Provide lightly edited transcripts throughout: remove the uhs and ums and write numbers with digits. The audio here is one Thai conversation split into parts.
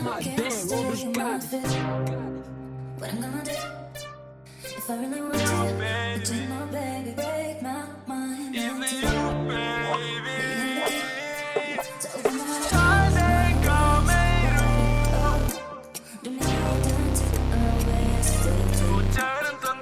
What I'm gonna do if I really want to? But you know, baby, break my mind. Even you, baby. So open my heart. ฉันก็ไม่รู้ดูไม่ได้เดินที่ always do. ผู้เธอนั้นต้อง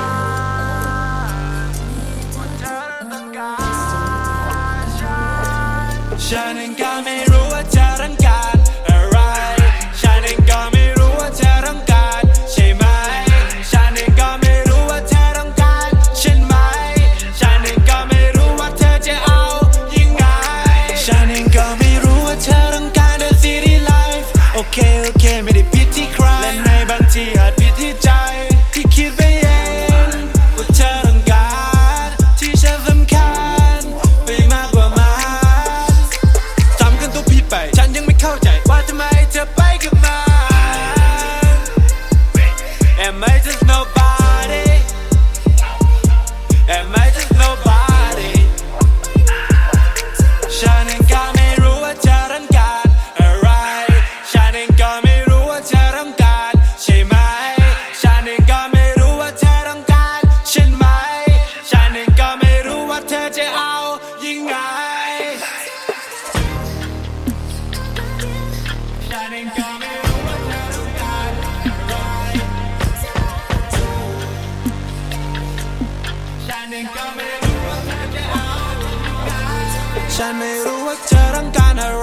การผู้เธอนั้นต้องการฉันเองก็ไม่รู้ว่าเธอต้องการอะไรฉันเองก็ไม่รู้ว่าเธอต้องการใช่ไหมฉันเองก็ไม่รู้ว่าเธอต้องการฉันไหมฉันเองก็ไม่รู้ว่าเธอจะเอายังไงฉันเองก็ไม่รู้ว่าเธอต้องการ The City Life โอเคไม่ได้ผิดที่ใครและในบางทีอาจผิดที่ใจที่คิดไปเองว่าเธอต้องการที่ฉันสำคัญไปมากกว่ามันจำกันตัวผิดไปฉันยังไม่เข้าใจว่าทำไมเธอไปกับมัน Am I just nobody Am I just nobody ฉันเองก็ไม่รู้ว่าเธอต้องการอะไรฉันเองก็ไม่รู้ว่าเธอต้องการใช่ไหมฉันเองก็ไม่รู้ว่าเธอต้องการฉันไหมฉันเองก็ไม่รู้ว่าเธอจะเอายังไงฉันเองก็ไม่รู้ว่าเธอต้องการอะไรฉันเองก็ไม่รู้ว่าเธอจะเอายังไงฉันไม่รู้ว่าเธอต้องการอะไร